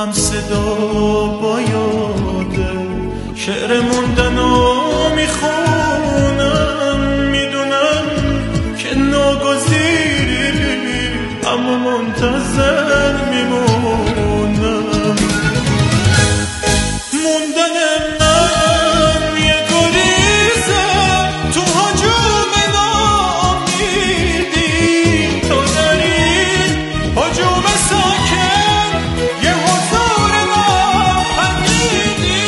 هم صدا با یاده شعر موندن و میخونم، میدونم که ناگزیری اما منتظر میمونم. موندن من یه گریزه تو هجوم ناامیدی، تو در این هجوم ساکن یه حضور ناپدیدی.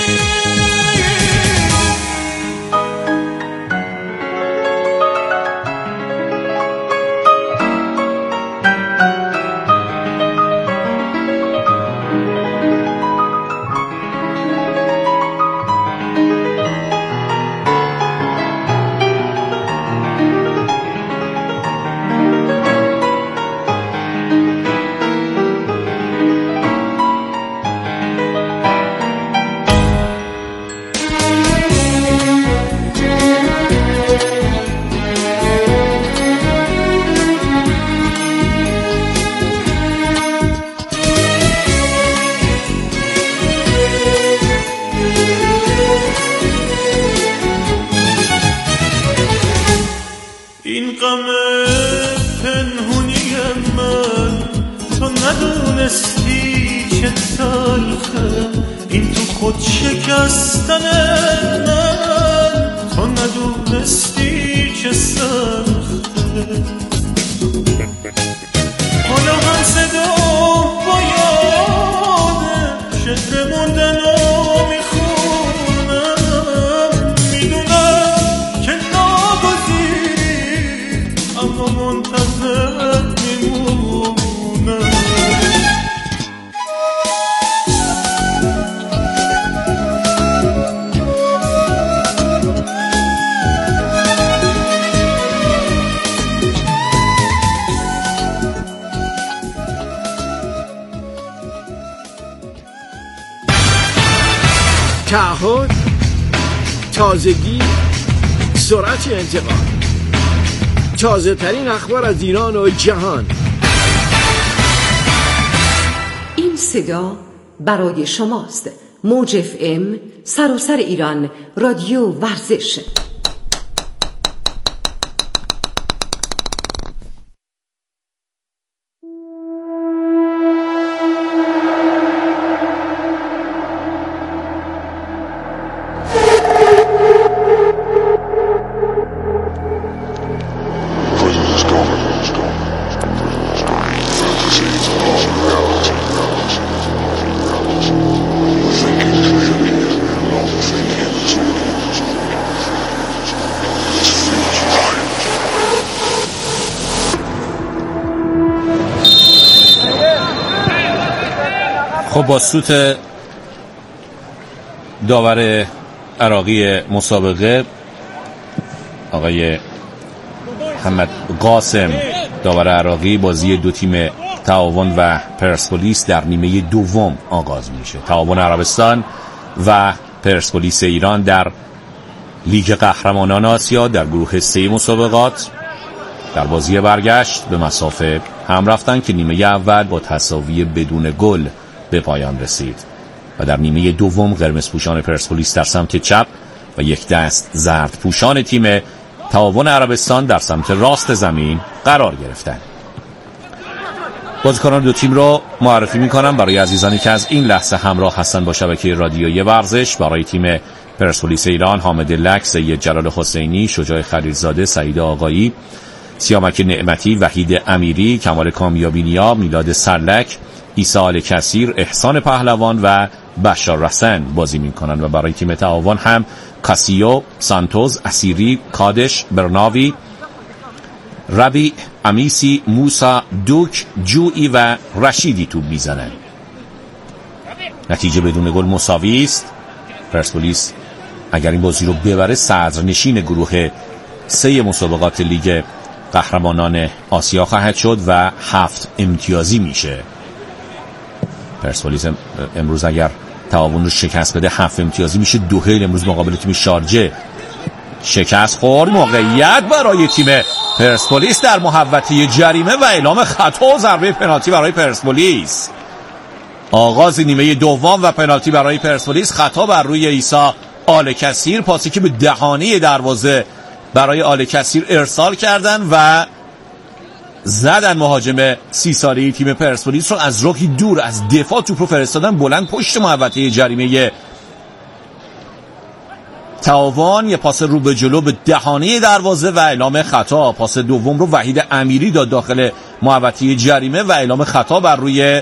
این غم پنهونی من تو ندونستی چه تلخه، این تو خود شکستن من تو ندونستی چه سخته. حالا هم صدا با یاده شعر موندن و میخونم، میدونم که ناگزیری اما منتظر میمونم. تعهد، تازگی، سرعت انتقال، تازه ترین اخبار از ایران و جهان. این صدا برای شماست. موج FM سراسر ایران، رادیو ورزش. خب با سوت داور عراقی مسابقه آقای محمد قاسم، داور عراقی، بازی دو تیم تعاون و پرسپولیس در نیمه دوم آغاز میشه. تعاون عربستان و پرسپولیس ایران در لیگ قهرمانان آسیا در گروه 3 مسابقات در بازی برگشت به مسافه هم رفتن که نیمه اول با تساوی بدون گل به پایان رسید و در نیمه دوم قرمز پوشان پرسپولیس در سمت چپ و یک دست زرد پوشان تیم تعاون عربستان در سمت راست زمین قرار گرفتند. بازیکنان دو تیم را معرفی می‌کنم برای عزیزانی که از این لحظه همراه هستند با شبکه رادیویی ورزش. برای تیم پرسپولیس ایران: حامد لک، سید جلال حسینی، شجاع خلیلزاده، سعید آقایی، سیامک نعمتی، وحید امیری، کمال کامیابی نیا، میلاد سرلک، عیسی آل کثیر، احسان پهلوان و بشار رسن بازی می‌کنند. و برای تیم تعاون هم کاسیو، سانتوز، اسیری، کادش، برناوی، ربی، امیسی، موسا، دوک، جوئی و رشیدی توپ میزنند. نتیجه بدون گل مساوی است. پرسپولیس اگر این بازی رو ببره صدرنشین گروه 3 مسابقات لیگ قهرمانان آسیا خواهد شد و 7 امتیازی میشه. پرسپولیس امروز اگر تعاون رو شکست بده 7 امتیازی میشه. دوحیل امروز مقابل تیم شارجه شکست خورد. موقعیت برای تیم پرسپولیس در محوطه جریمه و اعلام خطا و ضربه پنالتی برای پرسپولیس. آغاز نیمه دوم و پنالتی برای پرسپولیس. خطا بر روی عیسی آل کثیر، پاسی که به دهانه دروازه برای آل کثیر ارسال کردن و زدن. مهاجم 30 ساله‌ای تیم پرسپولیس رو از رکی دور از دفاع توپ رو فرستادن بلند پشت محوطه جریمه تعاون. یه پاس رو به جلو به دهانه دروازه و اعلام خطا. پاس دوم رو وحید امیری داد داخل محوطه جریمه و اعلام خطا بر روی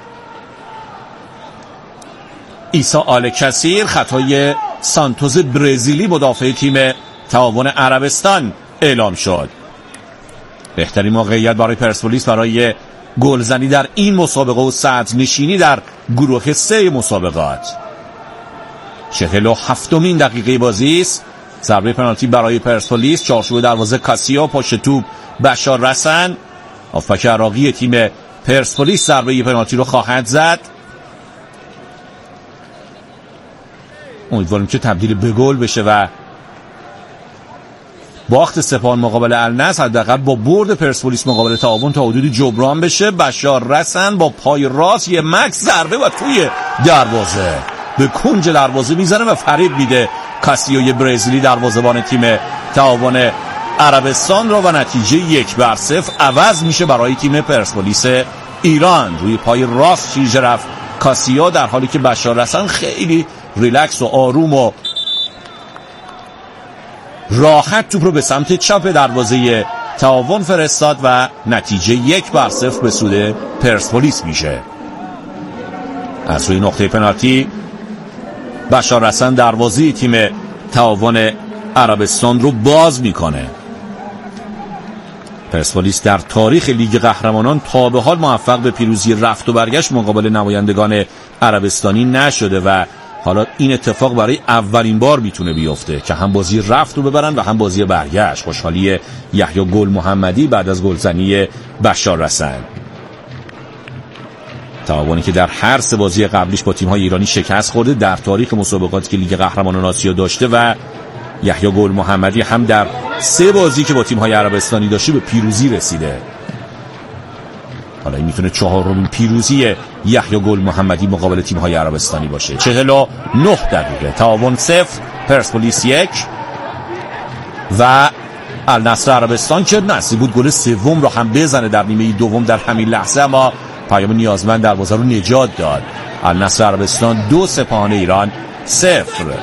عیسی آل کثیر. خطای سانتوس برزیلی مدافع تیم تعاون عربستان اعلام شد. بهترین موقعیت برای پرسپولیس برای گلزنی در این مسابقه و صدر نشینی در گروه 3 مسابقات. 47مین دقیقه بازی است. ضربه پنالتی برای پرسپولیس. چارچوب دروازه کاسیا، پشت توپ بشار رسن. هافبک عراقی تیم پرسپولیس ضربه پنالتی رو خواهد زد. امیدواریم که تبدیل به گل بشه و باخت سپاهان مقابل النصر حداقل با برد پرسپولیس مقابل تعاون تا حدودی جبران بشه. بشار رسن با پای راست یه مکس ضربه و توی دروازه به کنج دروازه میزنه و فریب میده کاسیوی برزیلی دروازه‌بان تیم تعاون عربستان را و نتیجه 1-0 عوض میشه برای تیم پرسپولیس ایران. روی پای راست شیرجه رفت کاسیا، در حالی که بشار رسن خیلی ریلکس و آروم و راحت توپ رو به سمت چپ دروازه تعاون فرستاد و نتیجه 1-0 به سود پرسپولیس میشه. از روی نقطه پنالتی بشار رسن دروازه تیم تعاون عربستان رو باز میکنه. پرسپولیس در تاریخ لیگ قهرمانان تا به حال موفق به پیروزی رفت و برگشت مقابل نمایندگان عربستانی نشده و حالا این اتفاق برای اولین بار میتونه بیفته که هم بازی رفت رو ببرن و هم بازی برگشت. خوشحالی یحیی گل محمدی بعد از گلزنی بشار رسن. تعاونی که در هر 3 بازی قبلیش با تیم‌های ایرانی شکست خورده در تاریخ مسابقاتی که لیگ قهرمانان آسیا داشته و یحیی گل محمدی هم در 3 بازی که با تیم‌های عربستانی داشته به پیروزی رسیده. حالا این میتونه 4مین پیروزی یحیی گل محمدی مقابل تیم‌های عربستانی باشه. 49 دقیقه تعاون 0 پرسپولیس 1 و النصر عربستان که نصیب بود گل سوم رو هم بزنه در نیمه دوم در همین لحظه، اما پیام نیازمند دروازه رو نجات داد. النصر عربستان 2 سپاهان ایران 0.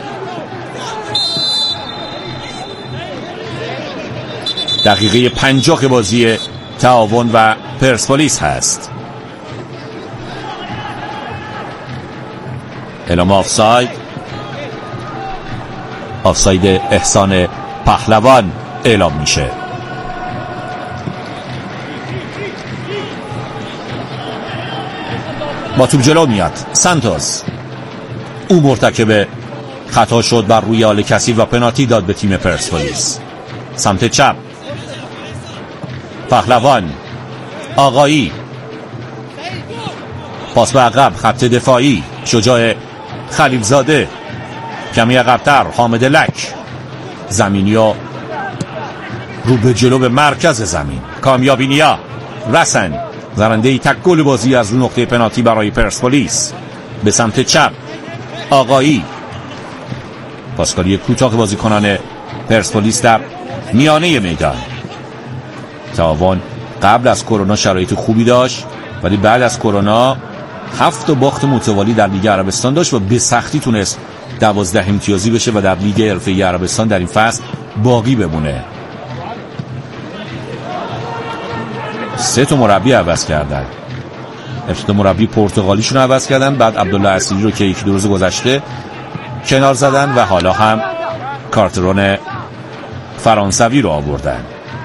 دقیقه 50 بازی تعاون و پرسپولیس هست. اعلام آفساید احسان پهلوان اعلام میشه. با توپ جلو میاد سانتوس، او مرتکب خطا شد بر روی آل کثیر و پنالتی داد به تیم پرسپولیس. سمت چپ پهلوان، آقایی، پاس به عقب، خط دفاعی شجاع خلیلزاده، کمی عقب‌تر حامد لک، زمینیا رو به جلو به مرکز زمین، کامیابی نیا، رسن زرنده تک گل بازی از رو نقطه پنالتی برای پرسپولیس. به سمت چپ آقایی، پاسکاری کوتاه بازیکنان پرسپولیس در میانه میدان. تعاون قبل از کرونا شرایط خوبی داشت ولی بعد از کرونا 7 باخت متوالی در لیگ عربستان داشت و به سختی تونست 12 امتیازی بشه و در لیگ حرفه‌ای عربستان در این فصل باقی بمونه. 3 مربی عوض کردن. ابتدا مربی پرتغالیشون عوض کردن، بعد عبدالله اسیری رو که 1-2 روز گذشته کنار زدن و حالا هم کارترون فرانسوی رو آوردن.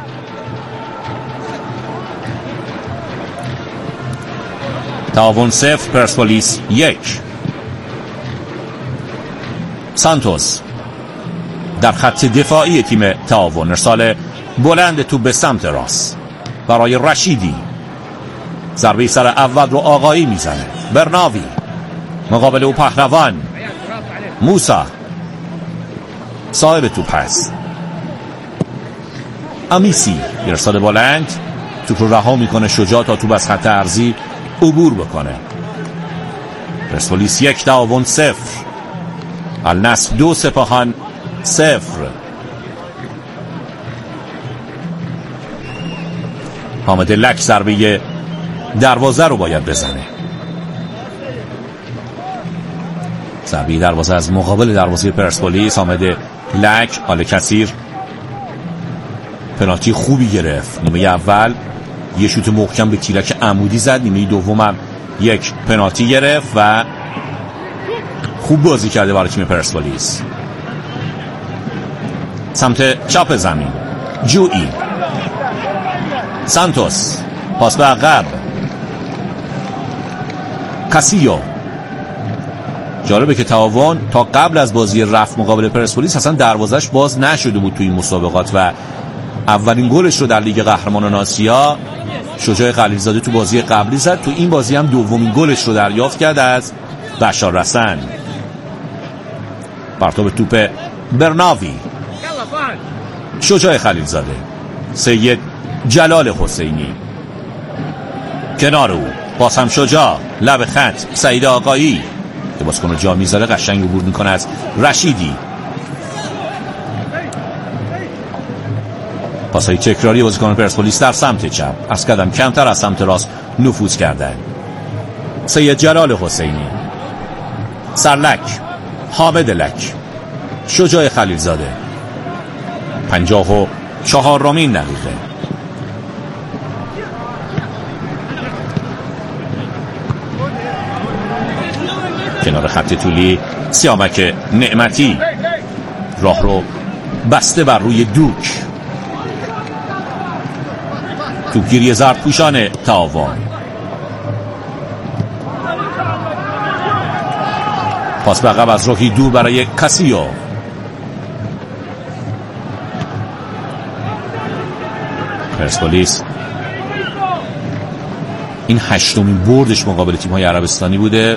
تعاون 0 پرسپولیس 1. سانتوس در خط دفاعی تیم تعاون، ارسال بلند توپ به سمت راست برای رشیدی، ضربه سر اول رو آقایی میزنه. برناوی مقابل او پهلوان، موسا صاحب توپ هست، امیسی ارسال بلند، توپ رو رها میکنه شجاع تا توپ از خط عرضی عبور بکنه. پرسپولیس 1 تعاون 0. النصر 2 سپاهان 0. حامد لک ضربه دروازه رو باید بزنه. ضربه دروازه از مقابل دروازه پرسپولیس. حامد لک. آل کثیر پنالتی خوبی گرفت. نیمه اول یه شوت محکم به تیرک عمودی زد، نیمه دومم یک پنالتی گرفت و خوب بازی کرده برای تیم پرسپولیس. سمت چپ زمین جوئی، سانتوس، پاس به عقب، کاسیو. جالبه که تعاون تا قبل از بازی رفت مقابل پرسپولیس اصلا دروازش باز نشده بود توی این مسابقات و اولین گلش رو در لیگ قهرمانان آسیا شجاع خلیلزاده تو بازی قبلی زد. تو این بازی هم دومین گلش رو دریافت کرد از بشار رسن. پرتاب توپ برناوی، شجاع خلیلزاده، سید جلال حسینی کنار او، باز هم شجاع، لب خط سعید آقایی که بازیکن رو جا میذاره، قشنگ عبور میکنه از رشیدی. پاسای تکراری بازیکن پرسپولیس در سمت چپ، از قدم کمتر از سمت راست نفوذ کردن. سید جلال حسینی، سرلک، حامد لک، شجاع خلیلزاده. 54مین دقیقه. کنار خط طولی سیامک نعمتی راه رو بسته بر روی دوک. توپگیری زرد تعاون. پاس به عقب از راهی دور برای کاسیو. پرسپولیس این 8مین بردش مقابل تیم‌های عربستانی بوده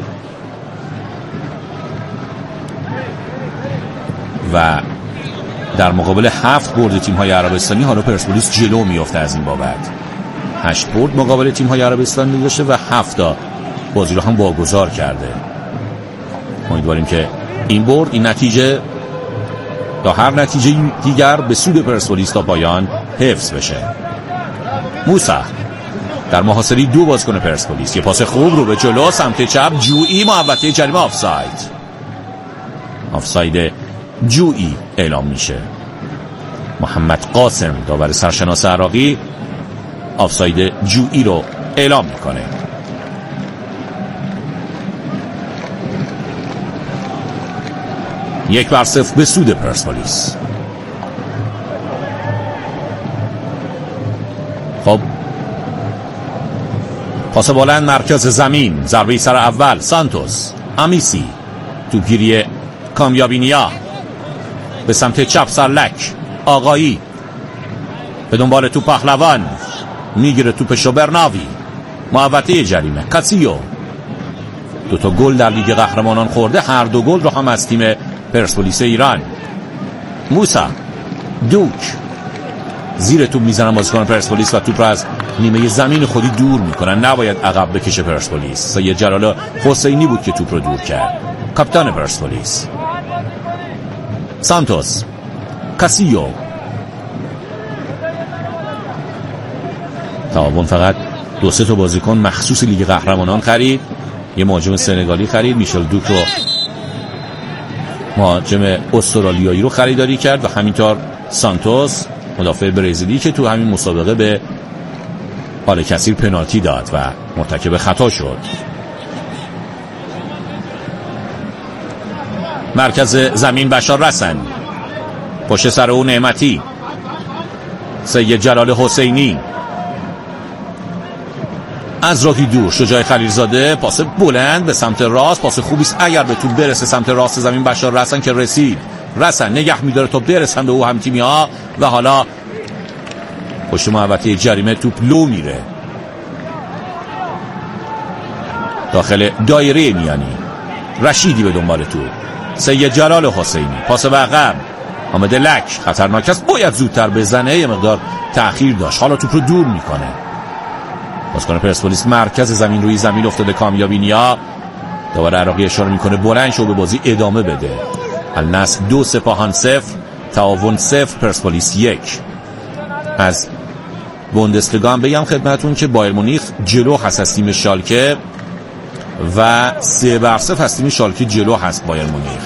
و در مقابل 7 برد تیم‌های عربستانی حالا پرسپولیس جلو میفته از این بابت. 8 برد مقابل تیم‌های عربستانی داشته و 7 تا بازی رو هم واگذار کرده. امیدواریم که این برد، این نتیجه یا هر نتیجه دیگر به سود پرسپولیس تا پایان حفظ بشه. موسا در محاصره 2 بازیکن پرسپولیس، یه پاس خوب رو به جلو سمت چپ، جوئی محوطه جریمه آفساید جوئی اعلام میشه. محمد قاسم داور سرشناس عراقی آفساید جوئی رو اعلام میکنه. یک بر صفر به سود پرسپولیس. خب پاس بلند مرکز زمین، ضربه سر اول سانتوس، امیسی، توپگیری کامیابینیا به سمت چپ سرلک، آقایی به دنبال توپ، پهلوان میگیره توپشو، برناوی محوطه جریمه، کاسیو. 2 تا گل در لیگ قهرمانان خورده، هر 2 گل رو هم از تیم پرسپولیس ایران. موسا، دوک زیر توپ میزنن بازیکن پرسپولیس و توپ رو از نیمه زمین خودی دور میکنن. نباید عقب بکشه پرسپولیس. سید جلال حسینی بود که توپ رو دور کرد، کاپیتان پرسپولیس. سانتوس، کاسیو. تعاون فقط 2-3 تا بازیکن مخصوص لیگ قهرمانان خرید. یه مهاجم سنگالی خرید، میشل دوک رو، مهاجم استرالیایی رو خریداری کرد و همینطور سانتوس مدافع برزیلی که تو همین مسابقه به آل کثیر پنالتی داد و مرتکب خطا شد. مرکز زمین بشار رسن، پشت سر او نعمتی، سید جلال حسینی از راهی دور، شجاع خلیلزاده، پاس بلند به سمت راست، پاس خوبیست اگر به توپ برسه سمت راست زمین بشار رسن که رسید. رسن نگه میداره توپ برسن به او هم تیمی ها و حالا پشت محوطه جریمه توپ لو میره داخل دایره میانی. رشیدی به دنبال توپ، سید جلال حسینی، پاس به عقب، حامد لک خطرناک است، باید زودتر بزنه، یه مقدار تأخیر داشت، حالا توپ رو دور میکنه. بازیکن پرسپولیس مرکز زمین روی زمین افتاده، کامیابینیا داور عراقی اشاره میکنه بلند شو به بازی ادامه بده. النصر 2 سپاهان 0 تعاون 0 پرسپولیس 1. از بوندسلیگا هم بگم خدمتون که بایر مونیخ جلو هست از تیم شالکه و 3-0 از تیم شالکه جلو هست بایر مونیخ.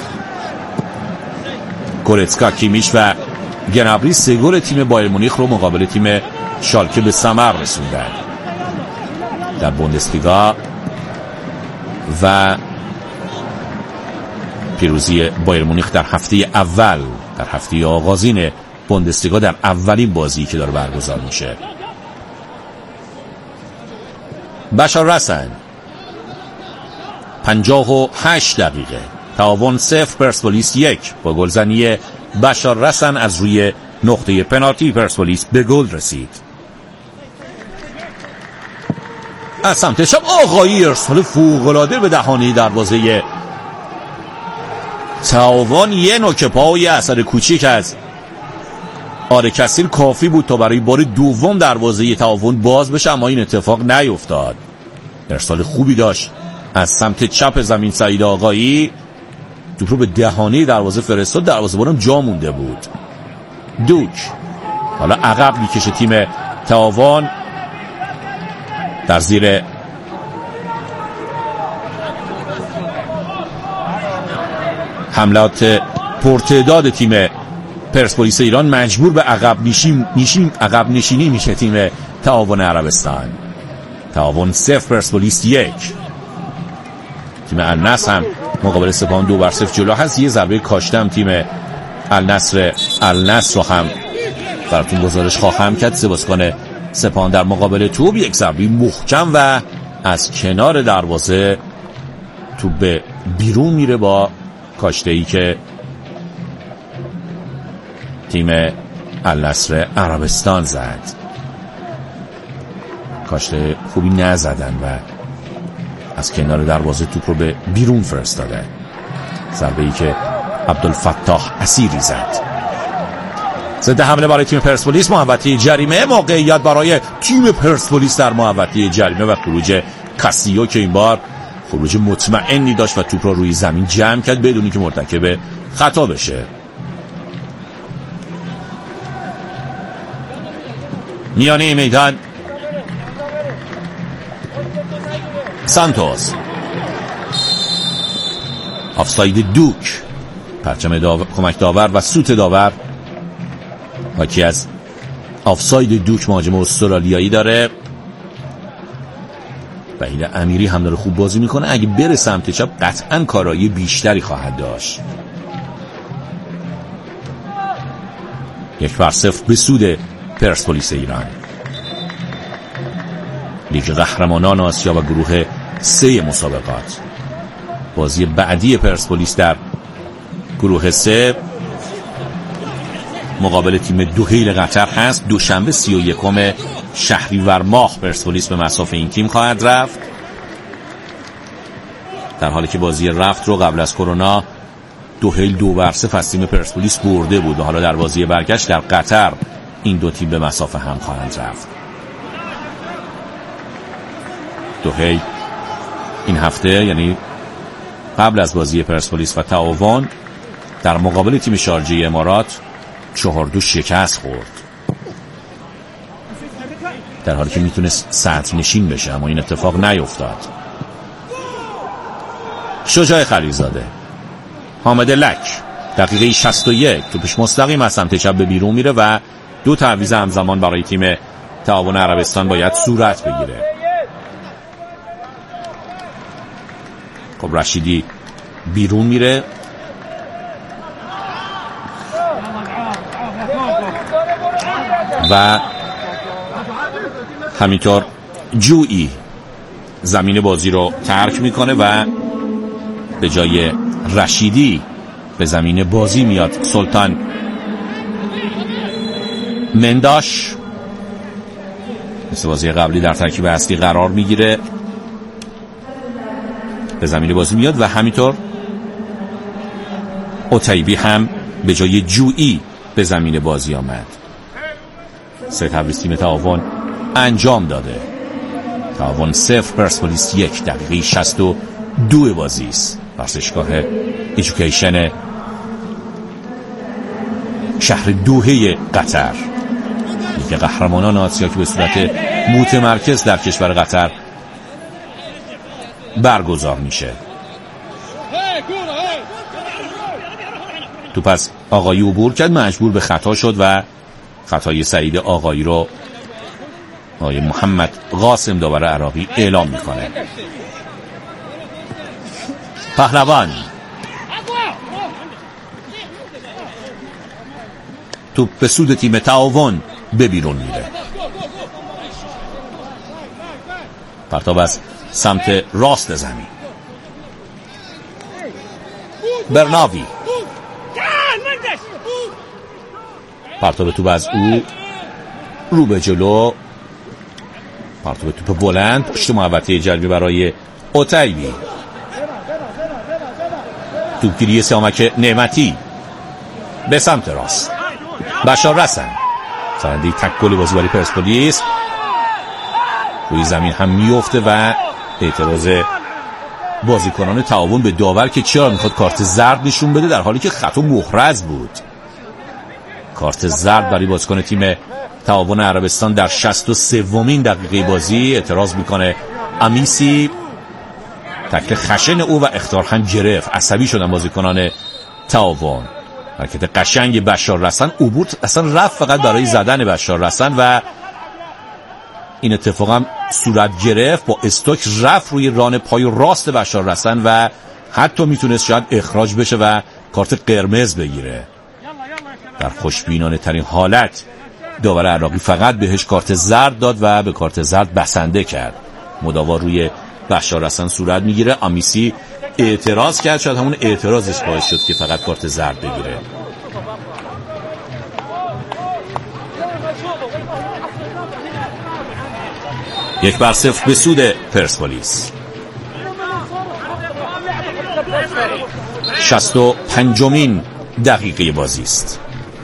گورتسکا، کیمیش و گنابری 3 گل تیم بایر مونیخ رو مقابل تیم شالکه به ثمر رسوندن در بوندسلیگا و پیروزی بایر مونیخ در هفته اول، در هفته آغازین بوندسلیگا، در اولین بازی که داره برگزار میشه. بشار رسن 58 دقیقه تعاون 0 پرسپولیس 1 با گلزنی بشار رسن از روی نقطه پنالتی پرسپولیس به گل رسید. از سمت چپ آقایی ارسال فوق‌العاده به دهانه دروازه تعاون. یه نوک پای اثر کوچیک از آره کثیر کافی بود تا برای بار دوم دروازه تعاون باز بشه، اما این اتفاق نیفتاد. ارسال خوبی داشت از سمت چپ زمین سعید آقایی، توپ رو به دهانه دروازه فرستاد، دروازه‌بانم جا مونده بود. دوک حالا عقب میکشه تیم تعاون در زیر حملات پرتعداد تیم پرسپولیس ایران. مجبور به عقب نشینی میشه تیم تعاون عربستان. تعاون 0 پرسپولیس 1. تیم النصر هم مقابل سپاهان 2-0 جلو هست. یه ضربه کاشتم تیم النصر رو هم براتون گزارش خواهم کرد. سباسکان سپاهان در مقابل توپ یک ضربه محکم و از کنار دروازه توپ به بیرون میره با کاشته‌ای که تیم النصر عربستان زد. کاشته خوبی نزدن و از کنار دروازه توپ رو به بیرون فرستاده. ضربه‌ای که عبدالفتاح اسیری زد. ضد حمله برای تیم پرسپولیس، محوطه جریمه، موقعیت برای تیم پرسپولیس در محوطه جریمه و خروج کاسیو که این بار خروج مطمئنی داشت و توپ رو روی زمین جمع کرد بدون که مرتکب خطا بشه. میانه میدان سانتوس، آفساید دوک، پرچم کمک داور و سوت داور حاکی از آفساید دوک مهاجم استرالیایی داره. وحید امیری هم داره خوب بازی میکنه، اگه بره سمت چپ قطعا کارایی بیشتری خواهد داشت. 1-0 به سود پرسپولیس ایران. لیگ قهرمانان آسیا و گروه 3 مسابقات. بازی بعدی پرسپولیس در گروه 3 مقابل تیم دوحیل قطر هست. دوشنبه 31 شهریور ماه پرسپولیس به مصاف این تیم خواهد رفت، در حالی که بازی رفت رو قبل از کرونا دوحیل 2-0 از تیم پرسپولیس برده بود و حالا در بازی برگشت در قطر این دو تیم به مصاف هم خواهند رفت. دوحیل این هفته، یعنی قبل از بازی پرسپولیس و تعاون، در مقابل تیم شارجه امارات 4-2 شکست خورد، در حالی که میتونست سطر نشین بشه، اما این اتفاق نیفتاد. شجاع خلیلزاده، حامد لک، دقیقه 61 توپش مستقیم از سمت چپ به بیرون میره و 2 تعویض همزمان برای تیم تعاون عربستان باید صورت بگیره. خب رشیدی بیرون میره و همینطور جویی زمین بازی رو ترک میکنه و به جای رشیدی به زمین بازی میاد سلطان منداش، مثل بازی قبلی در ترکیب اصلی قرار میگیره، به زمین بازی میاد و همینطور اوتیبی هم به جای جویی به زمین بازی آمد. 3 تعویض تیم تعاون انجام داده. تعاون 0 پرسپولیس 1، دقیقه 2 بازی است. ورزشگاه ایژوکیشن شهر دوحه قطر، لیگ قهرمانان آسیا که به صورت متمرکز در کشور قطر برگزار میشه. تو پس آقایی عبور کرد، مجبور به خطا شد و خطای سعید آقایی رو آقای محمد قاسم داور عراقی اعلام میکنه. پهلوان توپ به سود تیم تعاون به بیرون میره. پرتاب از سمت راست زمین. برناوی پرتاب توپ از او رو به جلو. پرتاب توپ بلند پشت محوطه جریمه برای اوتایبی. توپگیری سیامک نعمتی به سمت راست. بشار رسن سرنده تک گل بازی برای پرسپولیس روی زمین هم میفته و اعتراض بازیکنان تعاون به داور که چرا میخواد کارت زرد نشون بده، در حالی که خطا محرز بود. کارت زرد برای بازیکن تیم تعاون عربستان در 63مین دقیقه بازی. اعتراض میکنه امیسی، تکل خشن او و اخطار هم گرفت. عصبی شدن بازیکنان تعاون. حرکت قشنگ بشار رسن، عبور اصلا رفت فقط برای زدن بشار رسن و این اتفاق هم صورت گرفت. با استوک رفت روی ران پای راست بشار رسن و حتی میتونست شاید اخراج بشه و کارت قرمز بگیره. در خوشبینانه ترین حالت داور عراقی فقط بهش کارت زرد داد و به کارت زرد بسنده کرد. مداوا روی بشار رسن صورت میگیره. امیسی اعتراض کرد، شاید همون اعتراضش باعث شد که فقط کارت زرد بگیره. یک بر صفر به سود پرسپولیس. 65مین دقیقه بازی است.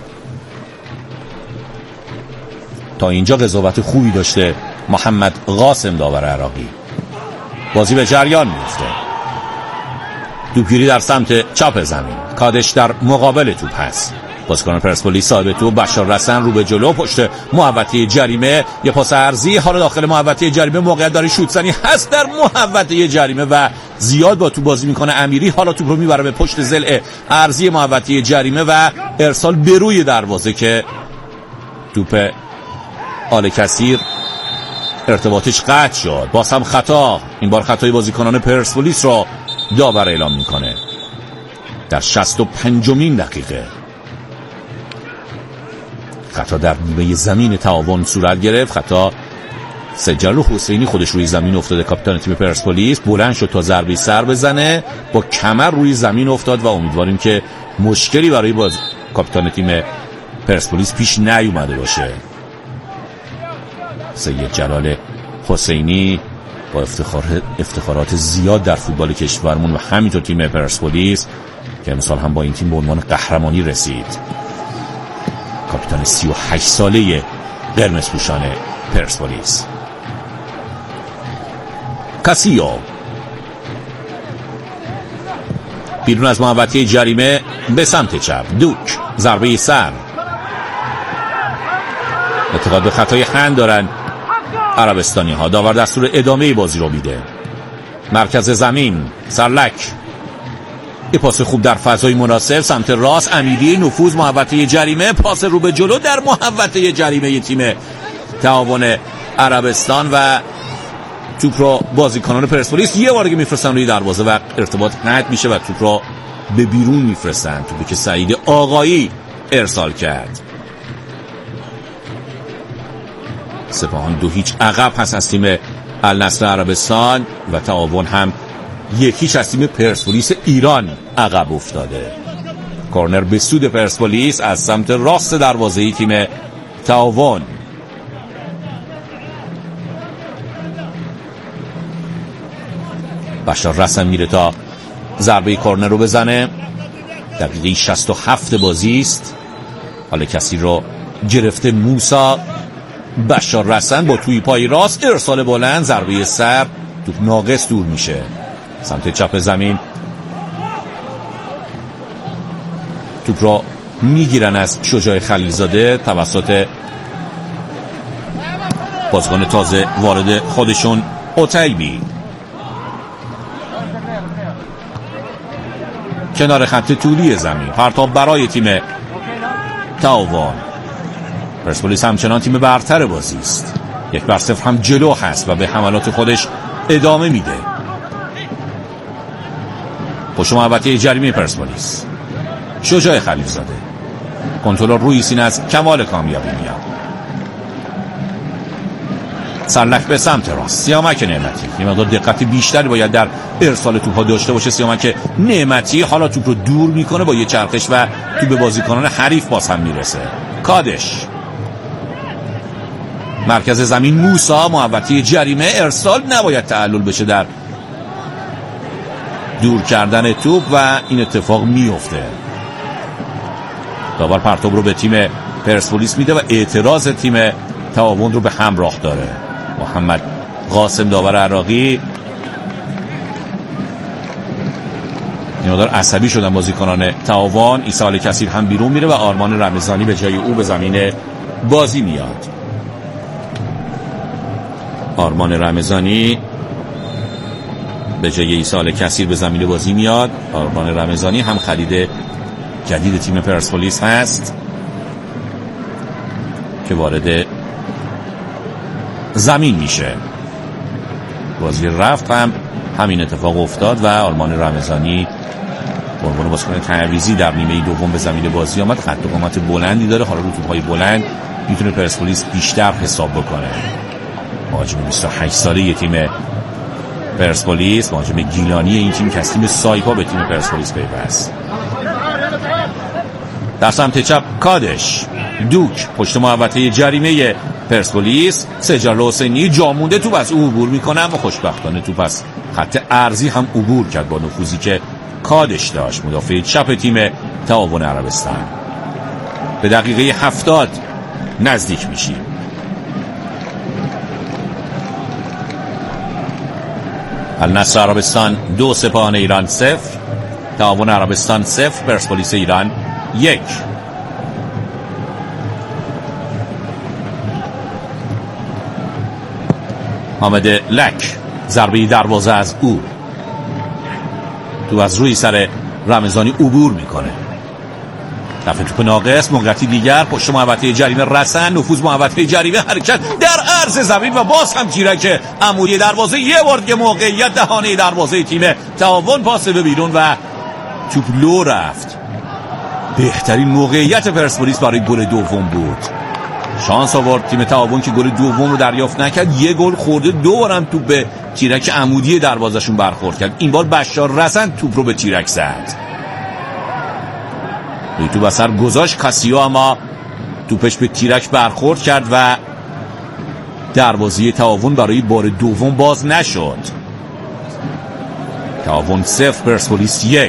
تا اینجا قضاوت خوبی داشته محمد قاسم داور عراقی. بازی به جریان میفته. توپگیری در سمت چپ زمین. کادش در مقابل توپ هست. بازیکن پرسپولیس صاحب توپ بشار رسن رو به جلو پشت محوطه جریمه. یه پاس عرضی حالا داخل محوطه جریمه. موقعیت داره شوت زنی هست در محوطه جریمه و زیاد با توپ بازی میکنه امیری. حالا توپ رو میبره به پشت ضلع عرضی محوطه جریمه و ارسال به روی دروازه که توپ آل کثیر ارتباطش قطع شد. باز هم خطا. این بار خطای بازیکنان پرسپولیس رو داور اعلام میکنه. در 65مین دقیقه خطا در نیمه زمین تعاون صورت گرفت. خطا سجل حسینی خودش روی زمین افتاده. کاپیتان تیم پرسپولیس بلند شد تا ضربه سر بزنه، با کمر روی زمین افتاد و امیدواریم که مشکلی برای کاپیتان تیم پرسپولیس پیش نیومده باشه. سید جلال حسینی با افتخارات زیاد در فوتبال کشورمون و همینطور تیم پرسپولیس که امسال هم با این تیم به عنوان قهرمانی رسید. کاپیتان 38 ساله قرمز پوشان پرسپولیس. کاسیو بیرون از محوطه جریمه به سمت چپ. دوک ضربه سر. اعتقاد به خطای هند دارن عربستانی ها. داور دستور ادامه بازی رو میده. مرکز زمین سرلک. یه پاس خوب در فضای مناسب سمت راست. امیری نفوذ محوطه جریمه. پاس رو به جلو در محوطه جریمه تیم تعاون عربستان و توپ رو بازیکنان پرسپولیس یه بار دیگه میفرستن روی دروازه و ارتباط قطع میشه و توپ رو به بیرون میفرستن. توپی که سعید آقایی ارسال کرد. سپاهان 2-0 عقب هست از تیم النصر عربستان و تعاون هم 1-0 از تیم پرسپولیس ایران عقب افتاده. کورنر به سود پرسپولیس از سمت راست دروازه تیم تعاون. بشار رسن میره تا ضربه کورنر رو بزنه. دقیقه 67 بازی است. حالا کسی رو گرفته موسی. بشار رسن با توی پای راست ارسال بلند ضربه سر. توپ ناقص دور میشه. سمت چپ زمین توپ را میگیرن از شجاع خلیلزاده توسط بازیکن تازه وارد خودشون اوتیبی. کنار خط طولی زمین پرتاب برای تیم تاوان. پرسپولیس همچنان تیم برتر بازی است، 1-0 هم جلو هست و به حملات خودش ادامه میده. پشت محوطه جریمه پرسپولیس، شجاع خلیلزاده، کنترل روی سینه از کمال کامیابی میاد. سرلک به سمت راست، سیامک نعمتی. یه مقدار دقت بیشتری باید در ارسال توپ‌ها داشته باشه سیامک نعمتی. حالا توپ رو دور میکنه با یه چرخش و توپ به بازیکنان حریف باز هم میرسه. کادش مرکز زمین، موسا محوطه جریمه. ارسال نباید تعلل بشه در دور کردن توپ و این اتفاق میفته. داور پرتاب رو به تیم پرسپولیس میده و اعتراض تیم تعاون رو به همراه داره. محمد قاسم داور عراقی، این مقدار عصبی شدن بازیکنان تعاون. عیسی الکثیر هم بیرون میره و آرمان رمضانی به جای او به زمین بازی میاد. آرمان رمضانی به جای عیسی الکثیر به زمین بازی میاد. آرمان رمضانی هم خرید جدید تیم پرسپولیس هست که وارد زمین میشه. بازی رفت هم همین اتفاق افتاد و آرمان رمضانی به عنوان بازیکن تعویضی در نیمه دوم به زمین بازی آمد. خط و قامت بلندی داره، حالا رو توپ‌های بلند میتونه پرسپولیس بیشتر حساب بکنه. مهاجم 28 ساله تیم پرسپولیس، مهاجم گیلانی این تیم که از تیم سایپا به تیم پرسپولیس پیوست. در سمت چپ کادش، دوک پشت محوطه جریمه پرسپولیس. سجل حسینی جا مونده توپ از او عبور میکنه، اما خوشبختانه توپ از خط ارضی هم عبور کرد با نفوذی که کادش داشت، مدافع چپ تیم تعاون عربستان. به دقیقه 70 نزدیک میشیم. النصر عربستان 2، سپاهان ایران 0. تعاون عربستان 0، پرسپولیس ایران 1. حامد لک، ضربه دروازه از او، تو از روی سر رمضانی عبور میکنه. دفعه توپ ناقص، موقعیتی دیگر پشت محوطه جریمه. رسن، نفوذ محوطه جریمه، حرکت در عرض زمین و باز هم تیرک عمودی دروازه. یه بار دیگه موقعیت دهانه دروازه تیم تعاون، پاس به بیرون و توپ لو رفت. بهترین موقعیت پرسپولیس برای گل دوم بود. شانس آورد تیم تعاون که گل دوم رو دریافت نکرد. یه گل خورده، 2 بارم توپ به تیرک عمودی دروازه‌شون برخورد کرد. این بار بشار رسن توپ رو به تیرک زد. روی توپ اثر گذاشت کاسیو، اما توپش به تیرک برخورد کرد و دروازه تعاون برای بار دوم باز نشد. تعاون 0، پرسپولیس 1.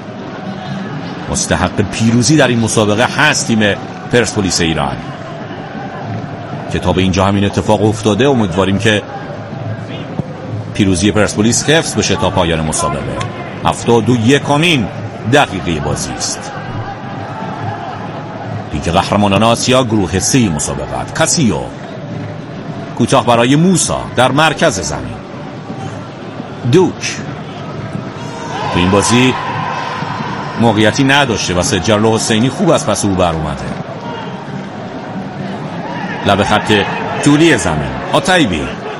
مستحق پیروزی در این مسابقه هست تیم پرسپولیس ایران که تا به اینجا همین اتفاق افتاده. امیدواریم که پیروزی پرسپولیس حفظ بشه تا پایان مسابقه. 71مین دقیقه بازی است. لیگ قهرمانان آسیا گروه 3 مسابقات. کاسیو کوتاه برای موسا در مرکز زمین. دوک تو این بازی موقعیتی نداشته و سجل حسینی خوب از پس او بر اومده. لب خط طولی زمین اوتیبی،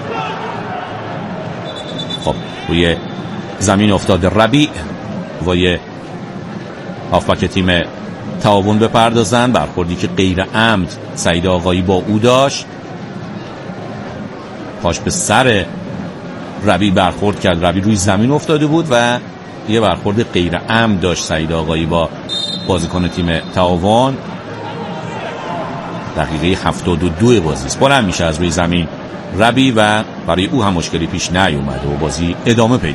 خب روی زمین افتاده. ربیع وای هافبک تیم تعاون بپردازن. برخوردی که غیر عمد سعید آقایی با او داشت، پاش به سر ربیع برخورد کرد. ربیع روی زمین افتاده بود و یه برخورد غیر عمد داشت سعید آقایی با بازیکن تیم تعاون. دقیقه 72 بازی است. بلند میشه از روی زمین ربیع و برای او هم مشکلی پیش نیومده و بازی ادامه پیدا